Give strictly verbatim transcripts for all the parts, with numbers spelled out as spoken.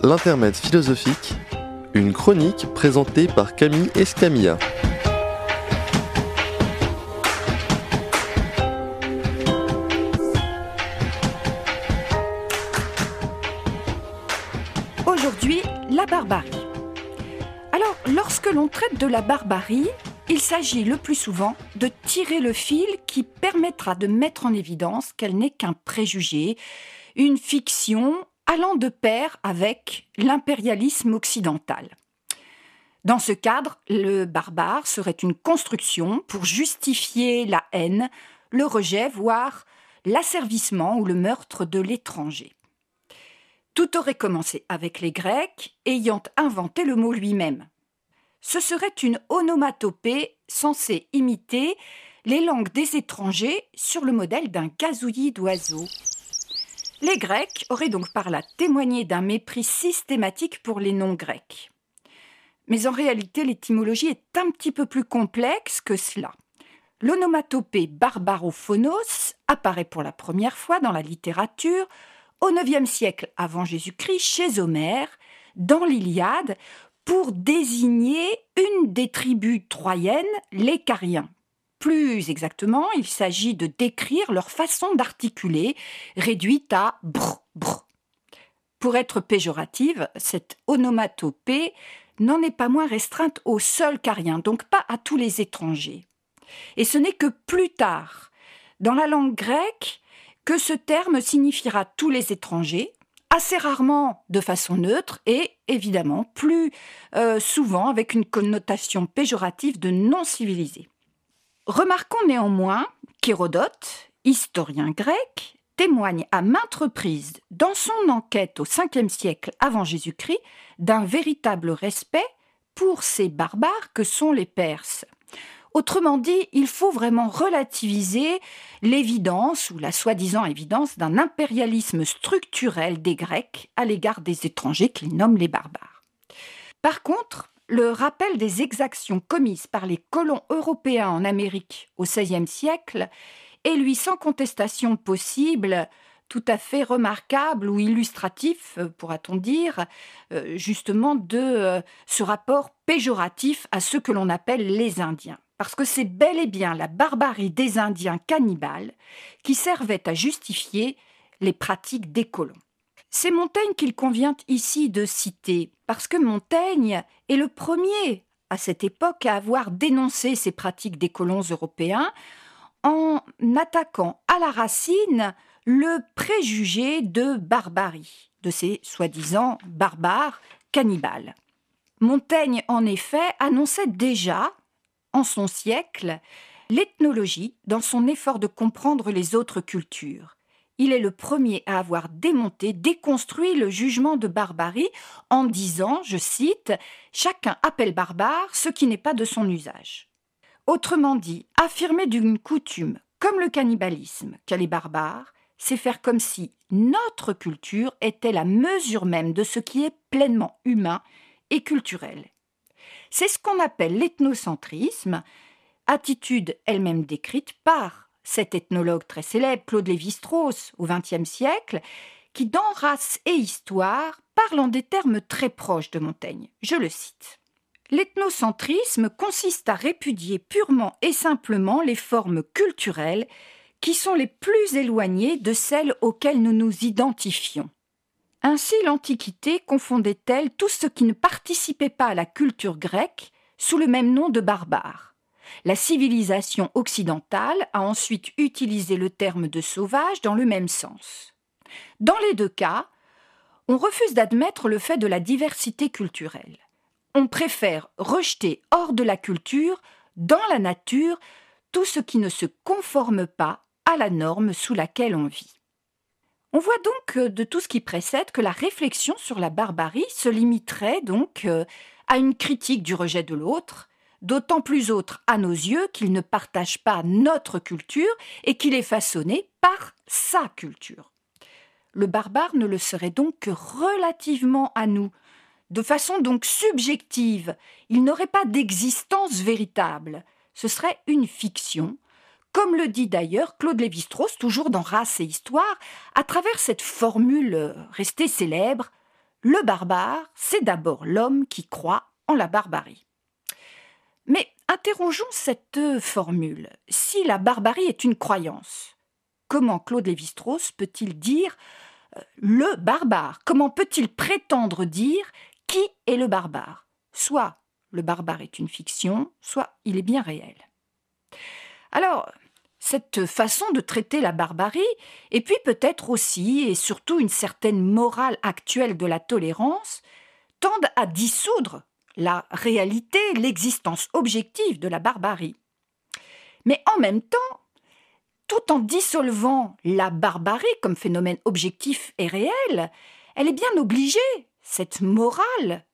L'intermède philosophique, une chronique présentée par Camille Escamilla. Aujourd'hui, la barbarie. Alors, lorsque l'on traite de la barbarie, il s'agit le plus souvent de tirer le fil qui permettra de mettre en évidence qu'elle n'est qu'un préjugé, une fiction allant de pair avec l'impérialisme occidental. Dans ce cadre, le barbare serait une construction pour justifier la haine, le rejet, voire l'asservissement ou le meurtre de l'étranger. Tout aurait commencé avec les Grecs ayant inventé le mot lui-même. Ce serait une onomatopée censée imiter les langues des étrangers sur le modèle d'un gazouillis d'oiseaux. Les Grecs auraient donc par là témoigné d'un mépris systématique pour les non-grecs. Mais en réalité, l'étymologie est un petit peu plus complexe que cela. L'onomatopée barbarophonos apparaît pour la première fois dans la littérature au neuvième siècle avant Jésus-Christ chez Homère, dans l'Iliade, pour désigner une des tribus troyennes, les Cariens. Plus exactement, il s'agit de décrire leur façon d'articuler, réduite à brr, brr. Pour être péjorative, cette onomatopée n'en est pas moins restreinte aux seuls Cariens, donc pas à tous les étrangers. Et ce n'est que plus tard, dans la langue grecque, que ce terme signifiera tous les étrangers, assez rarement de façon neutre et évidemment plus euh, souvent avec une connotation péjorative de non-civilisé. Remarquons néanmoins qu'Hérodote, historien grec, témoigne à maintes reprises dans son enquête au cinquième siècle avant Jésus-Christ d'un véritable respect pour ces barbares que sont les Perses. Autrement dit, il faut vraiment relativiser l'évidence ou la soi-disant évidence d'un impérialisme structurel des Grecs à l'égard des étrangers qu'ils nomment les barbares. Par contre, le rappel des exactions commises par les colons européens en Amérique au seizième siècle est lui sans contestation possible, tout à fait remarquable ou illustratif, pourra-t-on dire, justement de ce rapport péjoratif à ceux que l'on appelle les Indiens. Parce que c'est bel et bien la barbarie des Indiens cannibales qui servait à justifier les pratiques des colons. C'est Montaigne qu'il convient ici de citer, parce que Montaigne est le premier à cette époque à avoir dénoncé ces pratiques des colons européens en attaquant à la racine le préjugé de barbarie, de ces soi-disant barbares cannibales. Montaigne, en effet, annonçait déjà, en son siècle, l'ethnologie dans son effort de comprendre les autres cultures. Il est le premier à avoir démonté, déconstruit le jugement de barbarie en disant, je cite, « Chacun appelle barbare ce qui n'est pas de son usage ». Autrement dit, affirmer d'une coutume, comme le cannibalisme, qu'elle est barbare, c'est faire comme si notre culture était la mesure même de ce qui est pleinement humain et culturel. C'est ce qu'on appelle l'ethnocentrisme, attitude elle-même décrite par cet ethnologue très célèbre, Claude Lévi-Strauss, au vingtième siècle, qui, dans Race et Histoire, parle en des termes très proches de Montaigne. Je le cite. L'ethnocentrisme consiste à répudier purement et simplement les formes culturelles qui sont les plus éloignées de celles auxquelles nous nous identifions. Ainsi, l'Antiquité confondait-elle tout ce qui ne participait pas à la culture grecque sous le même nom de barbare. La civilisation occidentale a ensuite utilisé le terme de sauvage dans le même sens. Dans les deux cas, on refuse d'admettre le fait de la diversité culturelle. On préfère rejeter hors de la culture, dans la nature, tout ce qui ne se conforme pas à la norme sous laquelle on vit. On voit donc de tout ce qui précède que la réflexion sur la barbarie se limiterait donc à une critique du rejet de l'autre, d'autant plus autre à nos yeux qu'il ne partage pas notre culture et qu'il est façonné par sa culture. Le barbare ne le serait donc que relativement à nous, de façon donc subjective. Il n'aurait pas d'existence véritable. Ce serait une fiction, comme le dit d'ailleurs Claude Lévi-Strauss, toujours dans Race et Histoire, à travers cette formule restée célèbre, le barbare, c'est d'abord l'homme qui croit en la barbarie. Mais interrogeons cette formule. Si la barbarie est une croyance, comment Claude Lévi-Strauss peut-il dire euh, le barbare? Comment peut-il prétendre dire qui est le barbare? Soit le barbare est une fiction, soit il est bien réel. Alors, cette façon de traiter la barbarie, et puis peut-être aussi et surtout une certaine morale actuelle de la tolérance, tendent à dissoudre la réalité, l'existence objective de la barbarie. Mais en même temps, tout en dissolvant la barbarie comme phénomène objectif et réel, elle est bien obligée, cette morale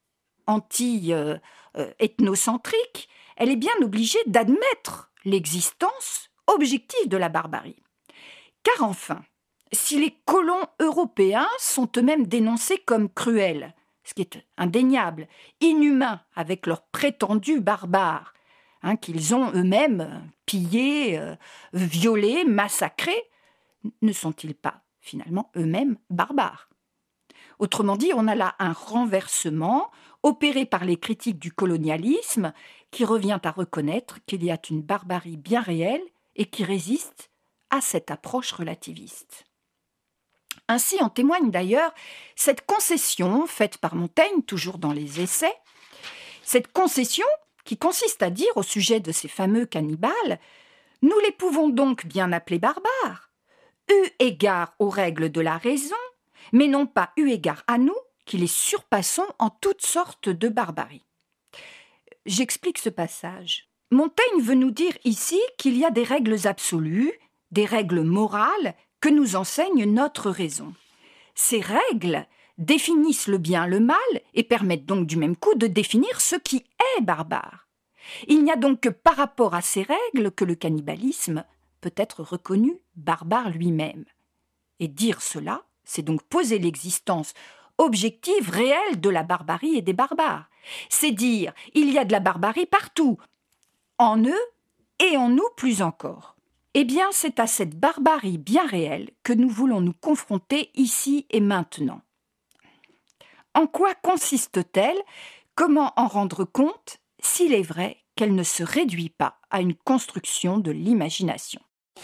anti-ethnocentrique, elle est bien obligée d'admettre l'existence objective de la barbarie. Car enfin, si les colons européens sont eux-mêmes dénoncés comme cruels, ce qui est indéniable, inhumains avec leurs prétendus barbares, hein, qu'ils ont eux-mêmes pillés, euh, violés, massacrés, ne sont-ils pas finalement eux-mêmes barbares? Autrement dit, on a là un renversement opéré par les critiques du colonialisme qui revient à reconnaître qu'il y a une barbarie bien réelle et qui résiste à cette approche relativiste. Ainsi en témoigne d'ailleurs cette concession faite par Montaigne, toujours dans les Essais, cette concession qui consiste à dire au sujet de ces fameux cannibales « Nous les pouvons donc bien appeler barbares, eu égard aux règles de la raison, mais non pas eu égard à nous, qui les surpassons en toutes sortes de barbarie. » J'explique ce passage. Montaigne veut nous dire ici qu'il y a des règles absolues, des règles morales que nous enseigne notre raison. Ces règles définissent le bien, le mal et permettent donc du même coup de définir ce qui est barbare. Il n'y a donc que par rapport à ces règles que le cannibalisme peut être reconnu barbare lui-même. Et dire cela, c'est donc poser l'existence objective, réelle de la barbarie et des barbares. C'est dire, il y a de la barbarie partout, en eux et en nous plus encore. Eh bien, c'est à cette barbarie bien réelle que nous voulons nous confronter ici et maintenant. En quoi consiste-t-elle? Comment en rendre compte s'il est vrai qu'elle ne se réduit pas à une construction de l'imagination?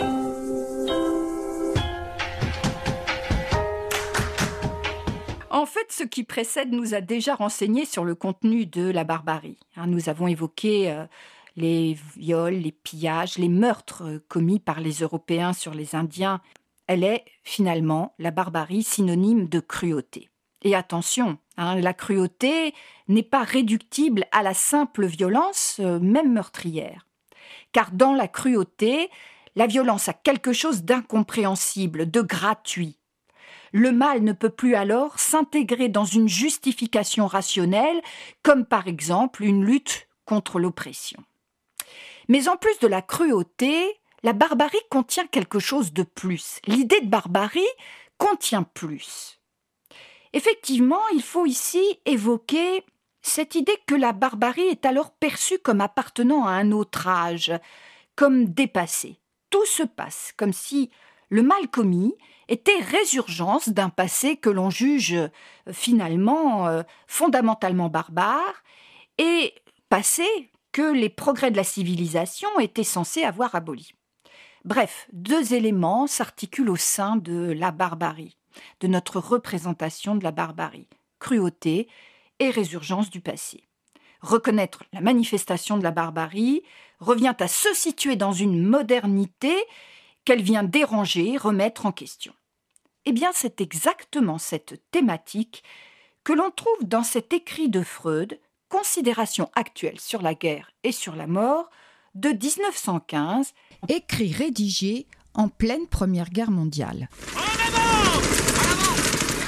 En fait, ce qui précède nous a déjà renseigné sur le contenu de la barbarie. Nous avons évoqué euh, les viols, les pillages, les meurtres commis par les Européens sur les Indiens. Elle est finalement, la barbarie, synonyme de cruauté. Et attention, hein, la cruauté n'est pas réductible à la simple violence, euh, même meurtrière. Car dans la cruauté, la violence a quelque chose d'incompréhensible, de gratuit. Le mal ne peut plus alors s'intégrer dans une justification rationnelle, comme par exemple une lutte contre l'oppression. Mais en plus de la cruauté, la barbarie contient quelque chose de plus. L'idée de barbarie contient plus. Effectivement, il faut ici évoquer cette idée que la barbarie est alors perçue comme appartenant à un autre âge, comme dépassée. Tout se passe comme si le mal commis était résurgence d'un passé que l'on juge euh, finalement euh, fondamentalement barbare et passé que les progrès de la civilisation étaient censés avoir aboli. Bref, deux éléments s'articulent au sein de la barbarie, de notre représentation de la barbarie, cruauté et résurgence du passé. Reconnaître la manifestation de la barbarie revient à se situer dans une modernité qu'elle vient déranger, remettre en question. Eh bien, c'est exactement cette thématique que l'on trouve dans cet écrit de Freud, Considérations actuelles sur la guerre et sur la mort, de dix-neuf cent quinze, écrit rédigé en pleine Première Guerre mondiale. En avant! En avant!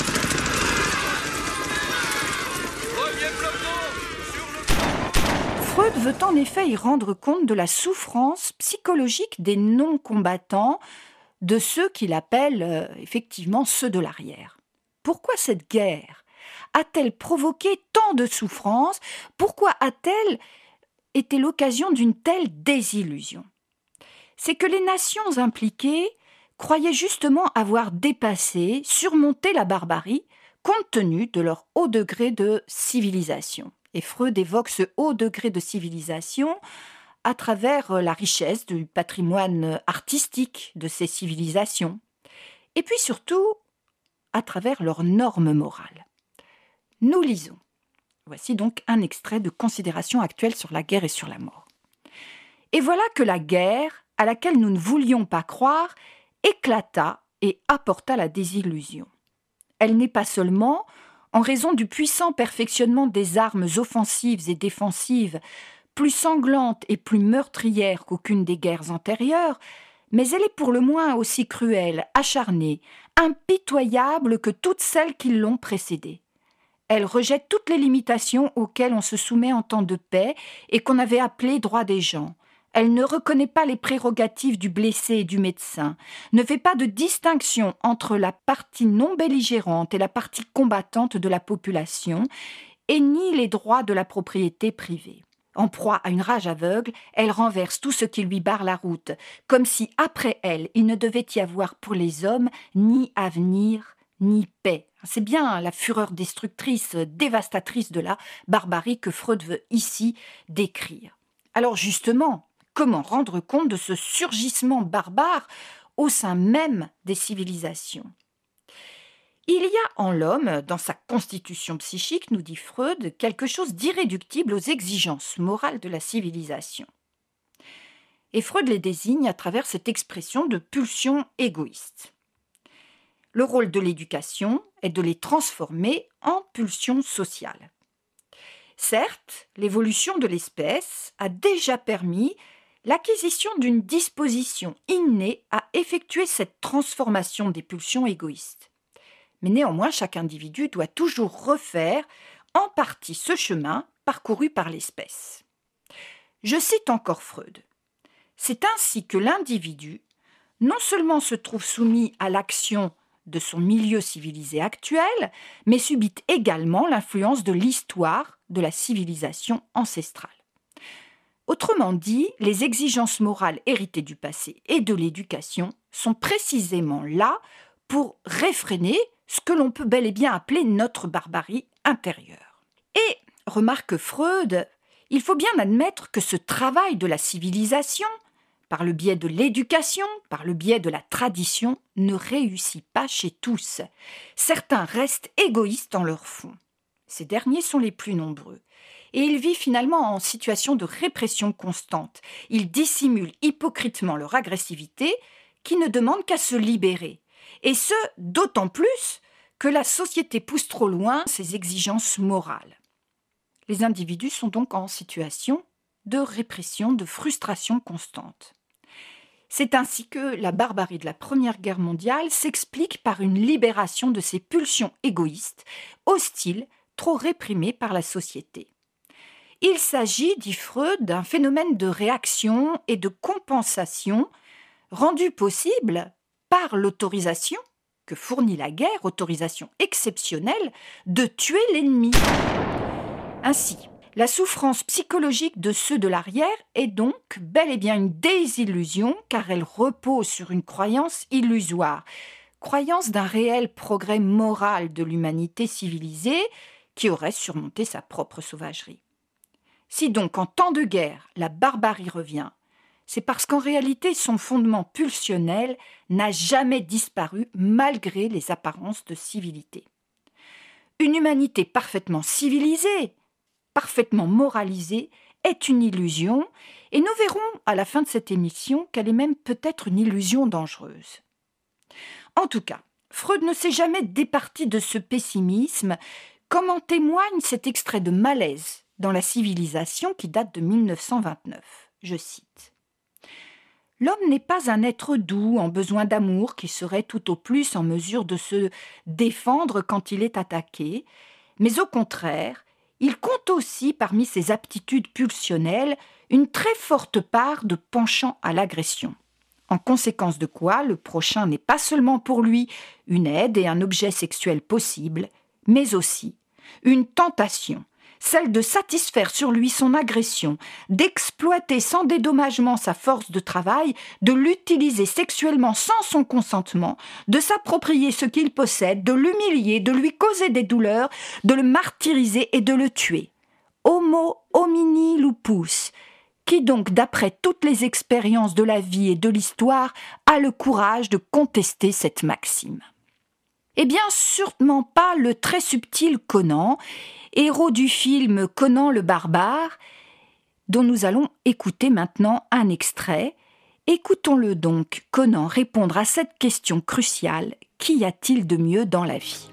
Premier peloton sur le... Freud veut en effet y rendre compte de la souffrance psychologique des non-combattants, de ceux qu'il appelle euh, effectivement ceux de l'arrière. Pourquoi cette guerre a-t-elle provoqué tant de souffrance? Pourquoi a-t-elle été l'occasion d'une telle désillusion? C'est que les nations impliquées croyaient justement avoir dépassé, surmonté la barbarie compte tenu de leur haut degré de civilisation. Et Freud évoque ce haut degré de civilisation à travers la richesse du patrimoine artistique de ces civilisations, et puis surtout à travers leurs normes morales. Nous lisons. Voici donc un extrait de Considérations actuelles sur la guerre et sur la mort. Et voilà que la guerre, à laquelle nous ne voulions pas croire, éclata et apporta la désillusion. Elle n'est pas seulement, en raison du puissant perfectionnement des armes offensives et défensives, plus sanglante et plus meurtrière qu'aucune des guerres antérieures, mais elle est pour le moins aussi cruelle, acharnée, impitoyable que toutes celles qui l'ont précédée. Elle rejette toutes les limitations auxquelles on se soumet en temps de paix et qu'on avait appelées droits des gens. Elle ne reconnaît pas les prérogatives du blessé et du médecin, ne fait pas de distinction entre la partie non belligérante et la partie combattante de la population, et nie les droits de la propriété privée. En proie à une rage aveugle, elle renverse tout ce qui lui barre la route, comme si, après elle, il ne devait y avoir pour les hommes ni avenir, ni paix. C'est bien la fureur destructrice, dévastatrice de la barbarie que Freud veut ici décrire. Alors justement, comment rendre compte de ce surgissement barbare au sein même des civilisations ? Il y a en l'homme, dans sa constitution psychique, nous dit Freud, quelque chose d'irréductible aux exigences morales de la civilisation. Et Freud les désigne à travers cette expression de pulsions égoïstes. Le rôle de l'éducation est de les transformer en pulsions sociales. Certes, l'évolution de l'espèce a déjà permis l'acquisition d'une disposition innée à effectuer cette transformation des pulsions égoïstes. Mais néanmoins, chaque individu doit toujours refaire en partie ce chemin parcouru par l'espèce. Je cite encore Freud. C'est ainsi que l'individu non seulement se trouve soumis à l'action de son milieu civilisé actuel, mais subit également l'influence de l'histoire de la civilisation ancestrale. Autrement dit, les exigences morales héritées du passé et de l'éducation sont précisément là pour réfréner ce que l'on peut bel et bien appeler notre barbarie intérieure. Et, remarque Freud, il faut bien admettre que ce travail de la civilisation, par le biais de l'éducation, par le biais de la tradition, ne réussit pas chez tous. Certains restent égoïstes en leur fond. Ces derniers sont les plus nombreux. Et ils vivent finalement en situation de répression constante. Ils dissimulent hypocritement leur agressivité, qui ne demande qu'à se libérer. Et ce, d'autant plus que la société pousse trop loin ses exigences morales. Les individus sont donc en situation de répression, de frustration constante. C'est ainsi que la barbarie de la Première Guerre mondiale s'explique par une libération de ces pulsions égoïstes, hostiles, trop réprimées par la société. Il s'agit, dit Freud, d'un phénomène de réaction et de compensation rendu possible par l'autorisation que fournit la guerre, autorisation exceptionnelle, de tuer l'ennemi. Ainsi, la souffrance psychologique de ceux de l'arrière est donc bel et bien une désillusion car elle repose sur une croyance illusoire, croyance d'un réel progrès moral de l'humanité civilisée qui aurait surmonté sa propre sauvagerie. Si donc en temps de guerre la barbarie revient, c'est parce qu'en réalité son fondement pulsionnel n'a jamais disparu malgré les apparences de civilité. Une humanité parfaitement civilisée, parfaitement moralisée, est une illusion, et nous verrons à la fin de cette émission qu'elle est même peut-être une illusion dangereuse. En tout cas, Freud ne s'est jamais départi de ce pessimisme, comme en témoigne cet extrait de Malaise dans la civilisation qui date de mille neuf cent vingt-neuf. Je cite. « L'homme n'est pas un être doux en besoin d'amour qui serait tout au plus en mesure de se défendre quand il est attaqué, mais au contraire, il compte aussi parmi ses aptitudes pulsionnelles une très forte part de penchant à l'agression. En conséquence de quoi, le prochain n'est pas seulement pour lui une aide et un objet sexuel possible, mais aussi une tentation, celle de satisfaire sur lui son agression, d'exploiter sans dédommagement sa force de travail, de l'utiliser sexuellement sans son consentement, de s'approprier ce qu'il possède, de l'humilier, de lui causer des douleurs, de le martyriser et de le tuer. Homo homini lupus. Qui donc, d'après toutes les expériences de la vie et de l'histoire, a le courage de contester cette maxime? Eh bien, sûrement pas le très subtil Conan, héros du film Conan le barbare, dont nous allons écouter maintenant un extrait. Écoutons-le donc, Conan, répondre à cette question cruciale: qu'y a-t-il de mieux dans la vie?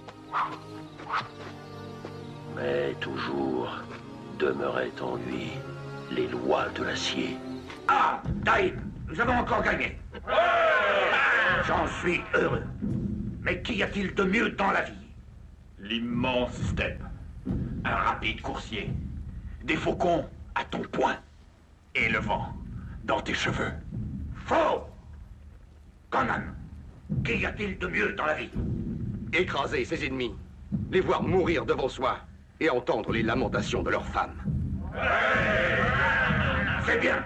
Mais toujours demeuraient en lui les lois de l'acier. Ah, Taïb, nous avons encore gagné. J'en suis heureux. Mais qu'y a-t-il de mieux dans la vie? L'immense steppe. Un rapide coursier. Des faucons à ton poing. Et le vent dans tes cheveux. Faux! Conan, qu'y a-t-il de mieux dans la vie? Écraser ses ennemis, les voir mourir devant soi et entendre les lamentations de leurs femmes. C'est bien.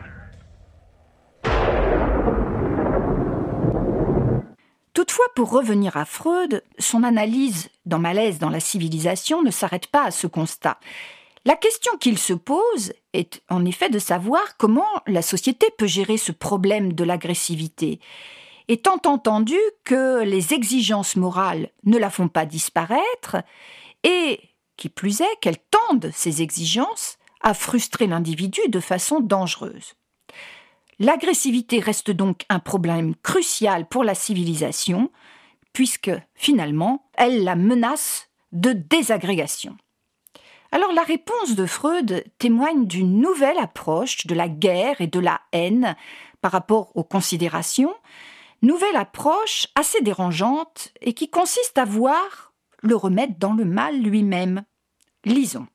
Toutefois, pour revenir à Freud, son analyse dans Malaise dans la civilisation ne s'arrête pas à ce constat. La question qu'il se pose est en effet de savoir comment la société peut gérer ce problème de l'agressivité, étant entendu que les exigences morales ne la font pas disparaître et, qui plus est, qu'elles tendent, ces exigences, à frustrer l'individu de façon dangereuse. L'agressivité reste donc un problème crucial pour la civilisation, puisque, finalement, elle la menace de désagrégation. Alors la réponse de Freud témoigne d'une nouvelle approche de la guerre et de la haine par rapport aux considérations, nouvelle approche assez dérangeante et qui consiste à voir le remède dans le mal lui-même. Lisons.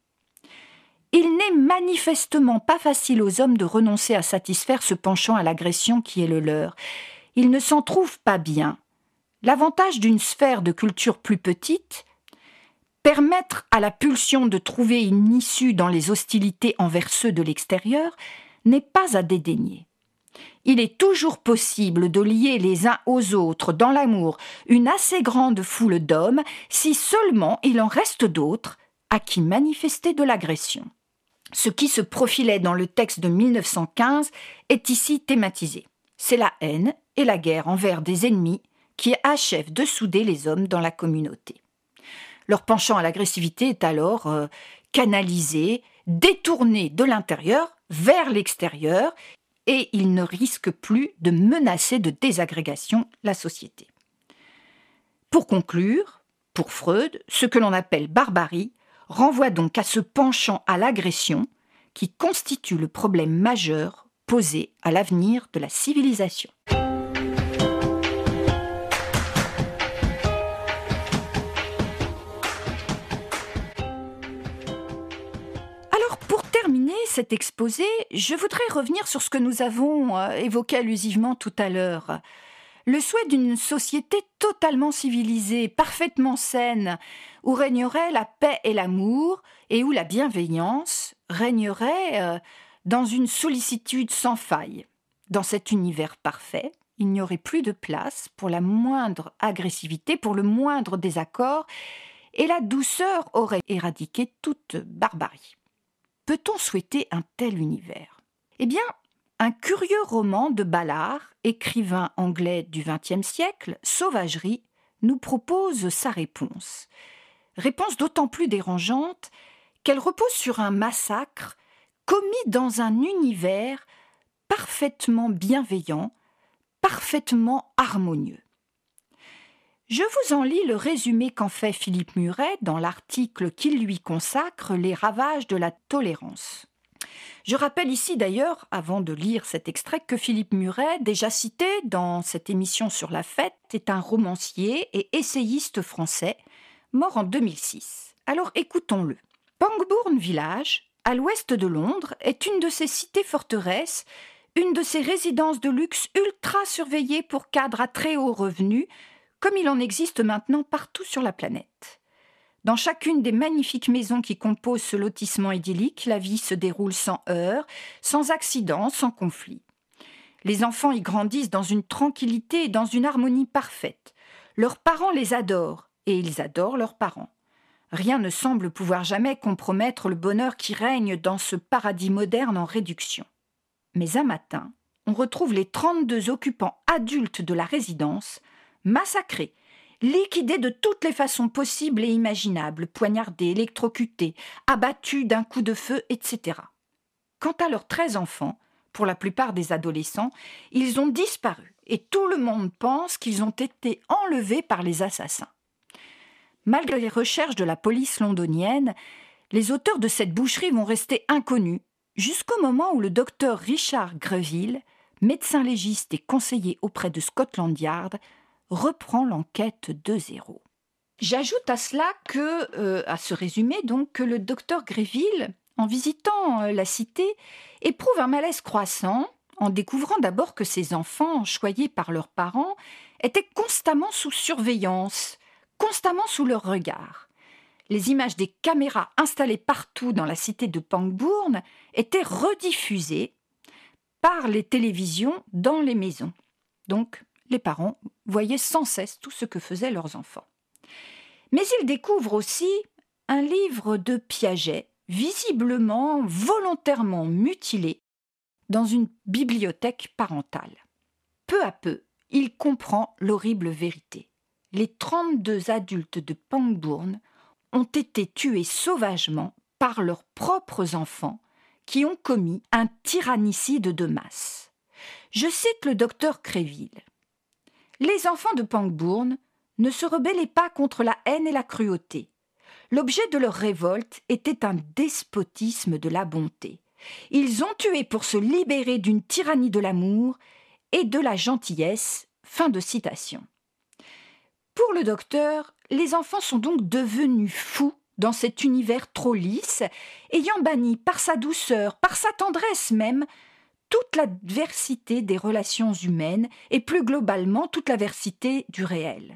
Il n'est manifestement pas facile aux hommes de renoncer à satisfaire ce penchant à l'agression qui est le leur. Ils ne s'en trouvent pas bien. L'avantage d'une sphère de culture plus petite, permettre à la pulsion de trouver une issue dans les hostilités envers ceux de l'extérieur, n'est pas à dédaigner. Il est toujours possible de lier les uns aux autres dans l'amour une assez grande foule d'hommes si seulement il en reste d'autres à qui manifester de l'agression. Ce qui se profilait dans le texte de mille neuf cent quinze est ici thématisé. C'est la haine et la guerre envers des ennemis qui achèvent de souder les hommes dans la communauté. Leur penchant à l'agressivité est alors euh, canalisé, détourné de l'intérieur vers l'extérieur et il ne risque plus de menacer de désagrégation la société. Pour conclure, pour Freud, ce que l'on appelle barbarie renvoie donc à ce penchant à l'agression qui constitue le problème majeur posé à l'avenir de la civilisation. Alors, pour terminer cet exposé, je voudrais revenir sur ce que nous avons euh, évoqué allusivement tout à l'heure. Le souhait d'une société totalement civilisée, parfaitement saine, où régnerait la paix et l'amour, et où la bienveillance régnerait euh, dans une sollicitude sans faille. Dans cet univers parfait, il n'y aurait plus de place pour la moindre agressivité, pour le moindre désaccord, et la douceur aurait éradiqué toute barbarie. Peut-on souhaiter un tel univers? Eh bien, un curieux roman de Ballard, écrivain anglais du vingtième siècle, Sauvagerie, nous propose sa réponse. Réponse d'autant plus dérangeante qu'elle repose sur un massacre commis dans un univers parfaitement bienveillant, parfaitement harmonieux. Je vous en lis le résumé qu'en fait Philippe Muret dans l'article qu'il lui consacre « Les ravages de la tolérance ». Je rappelle ici d'ailleurs, avant de lire cet extrait, que Philippe Muret, déjà cité dans cette émission sur la fête, est un romancier et essayiste français, mort en deux mille six. Alors écoutons-le. Pangbourne Village, à l'ouest de Londres, est une de ces cités-forteresses, une de ces résidences de luxe ultra surveillées pour cadres à très haut revenu, comme il en existe maintenant partout sur la planète. Dans chacune des magnifiques maisons qui composent ce lotissement idyllique, la vie se déroule sans heurts, sans accidents, sans conflits. Les enfants y grandissent dans une tranquillité et dans une harmonie parfaite. Leurs parents les adorent, et ils adorent leurs parents. Rien ne semble pouvoir jamais compromettre le bonheur qui règne dans ce paradis moderne en réduction. Mais un matin, on retrouve les trente-deux occupants adultes de la résidence massacrés, liquidés de toutes les façons possibles et imaginables, poignardés, électrocutés, abattus d'un coup de feu, et cetera. Quant à leurs treize enfants, pour la plupart des adolescents, ils ont disparu et tout le monde pense qu'ils ont été enlevés par les assassins. Malgré les recherches de la police londonienne, les auteurs de cette boucherie vont rester inconnus jusqu'au moment où le docteur Richard Greville, médecin légiste et conseiller auprès de Scotland Yard, reprend l'enquête de zéro. J'ajoute à cela que, euh, à ce résumé donc, que le docteur Greville, en visitant euh, la cité, éprouve un malaise croissant en découvrant d'abord que ses enfants, choyés par leurs parents, étaient constamment sous surveillance, constamment sous leur regard. Les images des caméras installées partout dans la cité de Pangbourne étaient rediffusées par les télévisions dans les maisons. Donc, les parents voyaient sans cesse tout ce que faisaient leurs enfants. Mais ils découvrent aussi un livre de Piaget, visiblement, volontairement mutilé, dans une bibliothèque parentale. Peu à peu, il comprend l'horrible vérité. Les trente-deux adultes de Pangbourne ont été tués sauvagement par leurs propres enfants qui ont commis un tyrannicide de masse. Je cite le docteur Greville. « Les enfants de Pangbourne ne se rebellaient pas contre la haine et la cruauté. L'objet de leur révolte était un despotisme de la bonté. Ils ont tué pour se libérer d'une tyrannie de l'amour et de la gentillesse. » Fin de citation. Pour le docteur, les enfants sont donc devenus fous dans cet univers trop lisse, ayant banni par sa douceur, par sa tendresse même, toute l'adversité des relations humaines et plus globalement toute l'adversité du réel.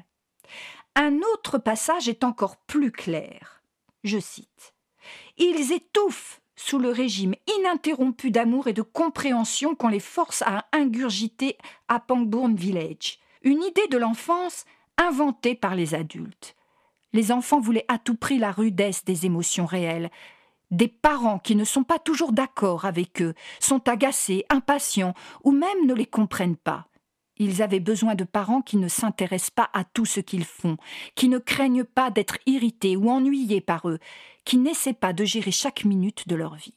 Un autre passage est encore plus clair. Je cite. « Ils étouffent sous le régime ininterrompu d'amour et de compréhension qu'on les force à ingurgiter à Pangbourne Village. Une idée de l'enfance inventée par les adultes. Les enfants voulaient à tout prix la rudesse des émotions réelles. Des parents qui ne sont pas toujours d'accord avec eux, sont agacés, impatients ou même ne les comprennent pas. Ils avaient besoin de parents qui ne s'intéressent pas à tout ce qu'ils font, qui ne craignent pas d'être irrités ou ennuyés par eux, qui n'essaient pas de gérer chaque minute de leur vie. »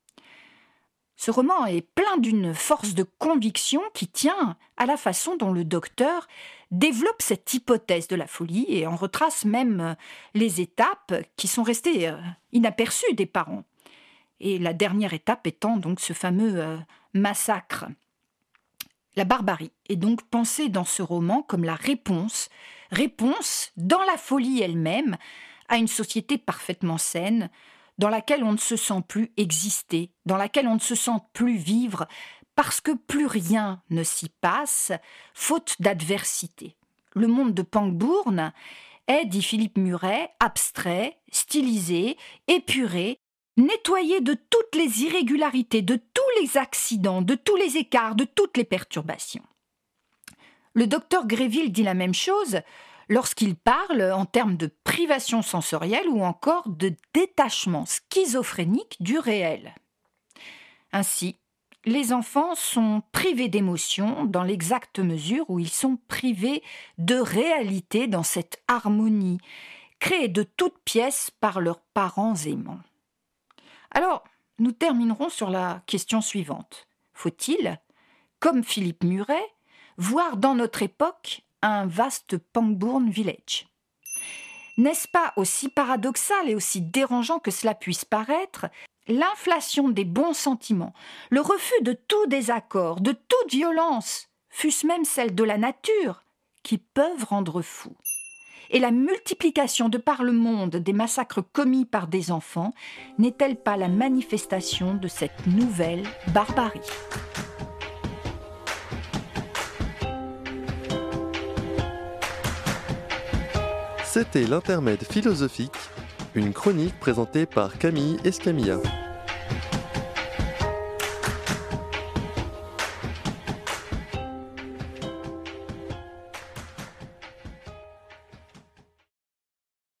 Ce roman est plein d'une force de conviction qui tient à la façon dont le docteur développe cette hypothèse de la folie et en retrace même les étapes qui sont restées inaperçues des parents. Et la dernière étape étant donc ce fameux massacre. La barbarie est donc pensée dans ce roman comme la réponse, réponse dans la folie elle-même, à une société parfaitement saine, dans laquelle on ne se sent plus exister, dans laquelle on ne se sent plus vivre, parce que plus rien ne s'y passe, faute d'adversité. Le monde de Pangbourne est, dit Philippe Muret, abstrait, stylisé, épuré, nettoyé de toutes les irrégularités, de tous les accidents, de tous les écarts, de toutes les perturbations. Le docteur Greville dit la même chose lorsqu'il parle en termes de privation sensorielle ou encore de détachement schizophrénique du réel. Ainsi, les enfants sont privés d'émotions dans l'exacte mesure où ils sont privés de réalité dans cette harmonie, créée de toutes pièces par leurs parents aimants. Alors, nous terminerons sur la question suivante. Faut-il, comme Philippe Muret, voir dans notre époque un vaste Pangbourne Village? N'est-ce pas aussi paradoxal et aussi dérangeant que cela puisse paraître, l'inflation des bons sentiments, le refus de tout désaccord, de toute violence, fût-ce même celle de la nature, qui peuvent rendre fou? Et la multiplication de par le monde des massacres commis par des enfants n'est-elle pas la manifestation de cette nouvelle barbarie ? C'était l'intermède philosophique, une chronique présentée par Camille Escamilla.